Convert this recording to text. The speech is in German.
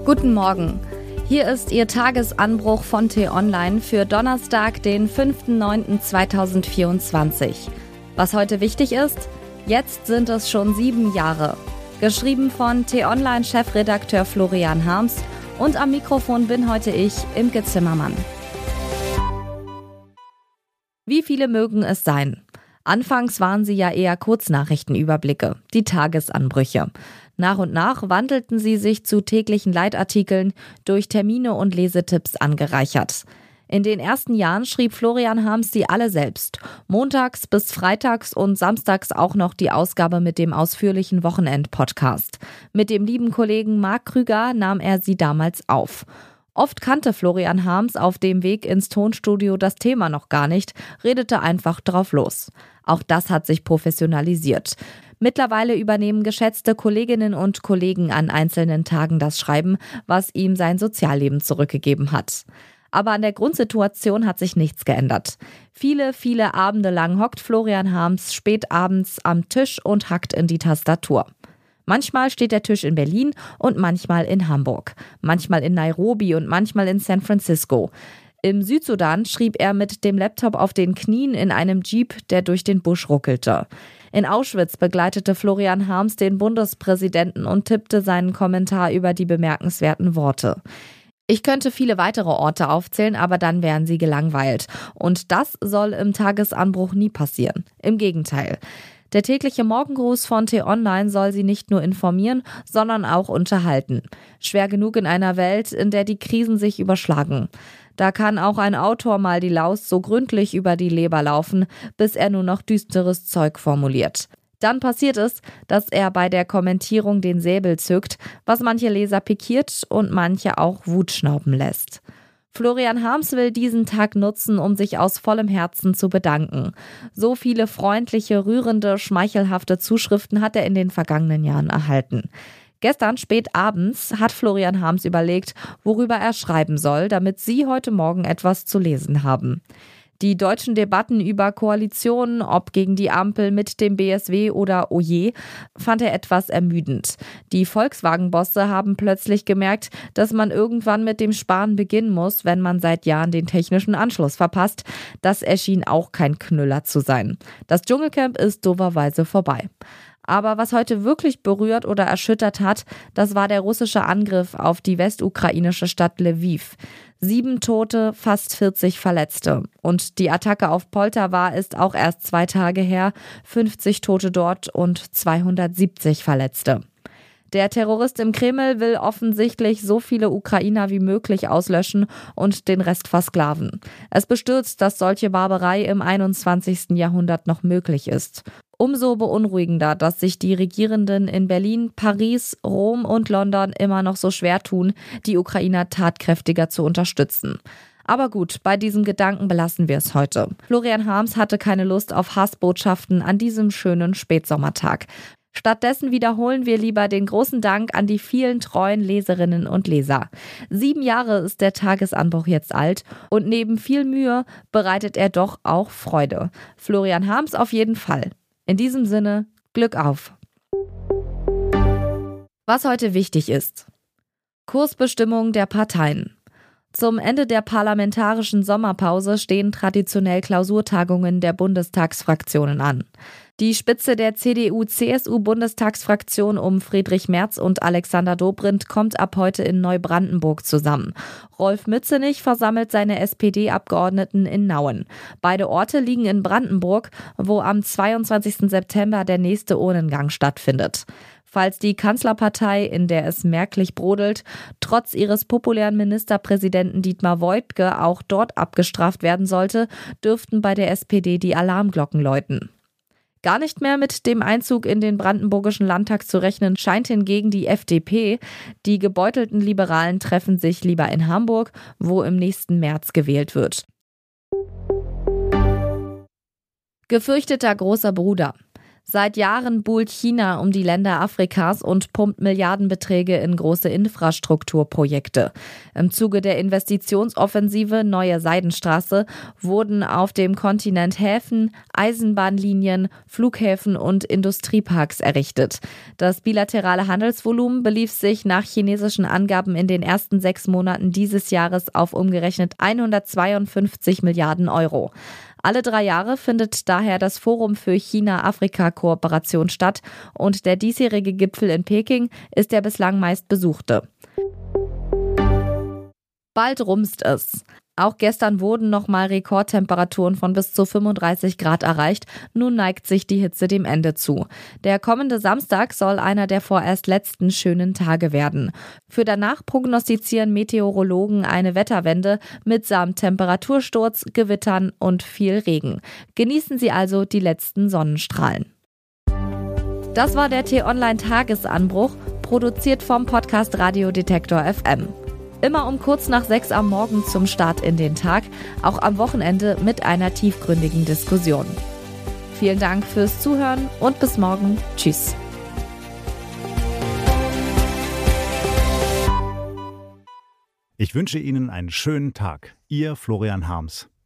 Guten Morgen. Hier ist Ihr Tagesanbruch von T-Online für Donnerstag, den 5.9.2024. Was heute wichtig ist? Jetzt sind es schon 7 Jahre. Geschrieben von T-Online-Chefredakteur Florian Harms und am Mikrofon bin heute ich, Imke Zimmermann. Wie viele mögen es sein? Anfangs waren sie ja eher Kurznachrichtenüberblicke, die Tagesanbrüche. Nach und nach wandelten sie sich zu täglichen Leitartikeln, durch Termine und Lesetipps angereichert. In den ersten Jahren schrieb Florian Harms sie alle selbst. Montags bis freitags und samstags auch noch die Ausgabe mit dem ausführlichen Wochenend-Podcast. Mit dem lieben Kollegen Marc Krüger nahm er sie damals auf. Oft kannte Florian Harms auf dem Weg ins Tonstudio das Thema noch gar nicht, redete einfach drauf los. Auch das hat sich professionalisiert. Mittlerweile übernehmen geschätzte Kolleginnen und Kollegen an einzelnen Tagen das Schreiben, was ihm sein Sozialleben zurückgegeben hat. Aber an der Grundsituation hat sich nichts geändert. Viele Abende lang hockt Florian Harms spät abends am Tisch und hackt in die Tastatur. Manchmal steht der Tisch in Berlin und manchmal in Hamburg. Manchmal in Nairobi und manchmal in San Francisco. Im Südsudan schrieb er mit dem Laptop auf den Knien in einem Jeep, der durch den Busch ruckelte. In Auschwitz begleitete Florian Harms den Bundespräsidenten und tippte seinen Kommentar über die bemerkenswerten Worte. Ich könnte viele weitere Orte aufzählen, aber dann wären Sie gelangweilt. Und das soll im Tagesanbruch nie passieren. Im Gegenteil. Der tägliche Morgengruß von T-Online soll Sie nicht nur informieren, sondern auch unterhalten. Schwer genug in einer Welt, in der die Krisen sich überschlagen. Da kann auch ein Autor mal die Laus so gründlich über die Leber laufen, bis er nur noch düsteres Zeug formuliert. Dann passiert es, dass er bei der Kommentierung den Säbel zückt, was manche Leser pikiert und manche auch Wut schnauben lässt. Florian Harms will diesen Tag nutzen, um sich aus vollem Herzen zu bedanken. So viele freundliche, rührende, schmeichelhafte Zuschriften hat er in den vergangenen Jahren erhalten. Gestern spät abends hat Florian Harms überlegt, worüber er schreiben soll, damit Sie heute Morgen etwas zu lesen haben. Die deutschen Debatten über Koalitionen, ob gegen die Ampel mit dem BSW oder Oje, fand er etwas ermüdend. Die Volkswagen-Bosse haben plötzlich gemerkt, dass man irgendwann mit dem Sparen beginnen muss, wenn man seit Jahren den technischen Anschluss verpasst. Das erschien auch kein Knüller zu sein. Das Dschungelcamp ist doverweise vorbei. Aber was heute wirklich berührt oder erschüttert hat, das war der russische Angriff auf die westukrainische Stadt Lviv. 7 Tote, fast 40 Verletzte. Und die Attacke auf Poltawa ist auch erst 2 Tage her. 50 Tote dort und 270 Verletzte. Der Terrorist im Kreml will offensichtlich so viele Ukrainer wie möglich auslöschen und den Rest versklaven. Es bestürzt, dass solche Barbarei im 21. Jahrhundert noch möglich ist. Umso beunruhigender, dass sich die Regierenden in Berlin, Paris, Rom und London immer noch so schwer tun, die Ukrainer tatkräftiger zu unterstützen. Aber gut, bei diesem Gedanken belassen wir es heute. Florian Harms hatte keine Lust auf Hassbotschaften an diesem schönen Spätsommertag. Stattdessen wiederholen wir lieber den großen Dank an die vielen treuen Leserinnen und Leser. 7 Jahre ist der Tagesanbruch jetzt alt und neben viel Mühe bereitet er doch auch Freude. Florian Harms auf jeden Fall. In diesem Sinne, Glück auf! Was heute wichtig ist. Kursbestimmung der Parteien. Zum Ende der parlamentarischen Sommerpause stehen traditionell Klausurtagungen der Bundestagsfraktionen an. Die Spitze der CDU-CSU-Bundestagsfraktion um Friedrich Merz und Alexander Dobrindt kommt ab heute in Neubrandenburg zusammen. Rolf Mützenich versammelt seine SPD-Abgeordneten in Nauen. Beide Orte liegen in Brandenburg, wo am 22. September der nächste Urnengang stattfindet. Falls die Kanzlerpartei, in der es merklich brodelt, trotz ihres populären Ministerpräsidenten Dietmar Woidke auch dort abgestraft werden sollte, dürften bei der SPD die Alarmglocken läuten. Gar nicht mehr mit dem Einzug in den brandenburgischen Landtag zu rechnen scheint hingegen die FDP. Die gebeutelten Liberalen treffen sich lieber in Hamburg, wo im nächsten März gewählt wird. Gefürchteter großer Bruder. Seit Jahren buhlt China um die Länder Afrikas und pumpt Milliardenbeträge in große Infrastrukturprojekte. Im Zuge der Investitionsoffensive Neue Seidenstraße wurden auf dem Kontinent Häfen, Eisenbahnlinien, Flughäfen und Industrieparks errichtet. Das bilaterale Handelsvolumen belief sich nach chinesischen Angaben in den ersten 6 Monaten dieses Jahres auf umgerechnet 152 Milliarden Euro. Alle 3 Jahre findet daher das Forum für China-Afrika-Kooperation statt und der diesjährige Gipfel in Peking ist der bislang meistbesuchte. Bald rumst es. Auch gestern wurden nochmal Rekordtemperaturen von bis zu 35 Grad erreicht. Nun neigt sich die Hitze dem Ende zu. Der kommende Samstag soll einer der vorerst letzten schönen Tage werden. Für danach prognostizieren Meteorologen eine Wetterwende mitsamt Temperatursturz, Gewittern und viel Regen. Genießen Sie also die letzten Sonnenstrahlen. Das war der T-Online-Tagesanbruch, produziert vom Podcast Radio Detektor FM. Immer um kurz nach 6 am Morgen zum Start in den Tag, auch am Wochenende mit einer tiefgründigen Diskussion. Vielen Dank fürs Zuhören und bis morgen. Tschüss. Ich wünsche Ihnen einen schönen Tag. Ihr Florian Harms.